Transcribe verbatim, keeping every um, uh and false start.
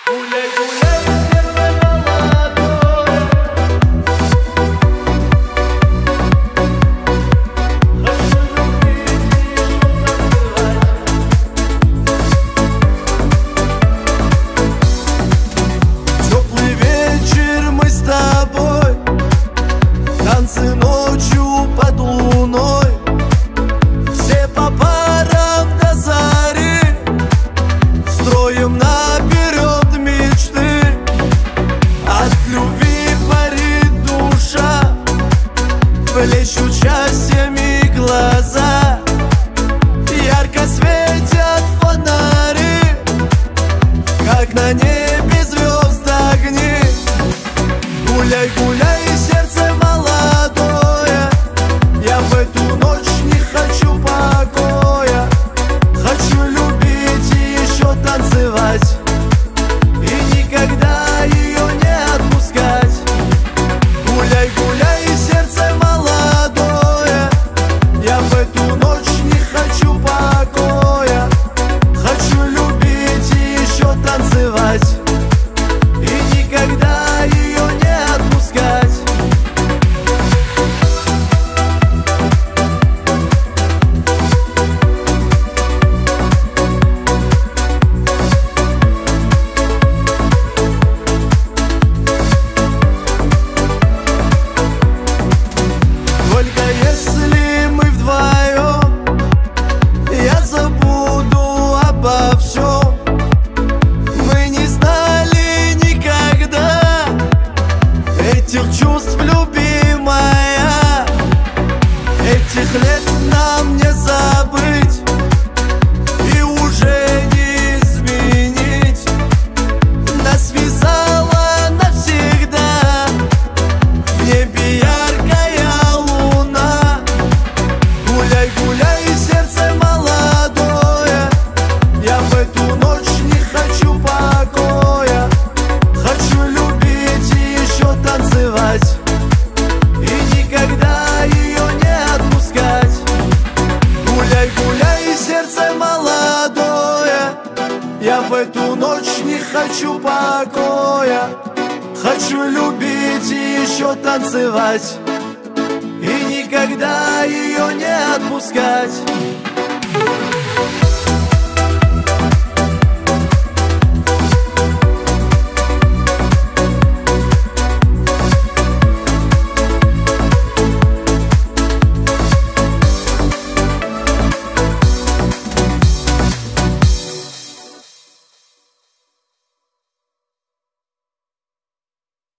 Гуляй, гуляй, сердце молодое. Хочу любить и танцевать. Теплый вечер, мы с тобой, танцы ночью под луной. Все по парам до зари, строим наперед мечты. От любви парит душа, плещут счастьями глаза. Ярко светят фонари, как на небе звезд огни. Гуляй, гуляй, сердце молодое, я в эту ночь не хочу покоя. Хочу любить и еще танцевать, и никогда ее не отпускать. Гуляй, гуляй, сердце молодое, я в эту ночь не хочу покоя. Хочу любить и еще танцевать, и никогда ее не отпускать. Только если мы вдвоем, я забуду обо всем. Мы не знали никогда этих чувств, любимая. Этих лет нам не забыть и уже не изменить. Нас связала навсегда в небе яркая луна. Гуляй, гуляй, сердце молодое, я в эту ночь не хочу покоя. Хочу любить и еще танцевать, и никогда ее не отпускать. Гуляй, гуляй, сердце молодое, я в эту ночь не хочу покоя. Хочу любить и еще танцевать, и никогда ее не отпускать.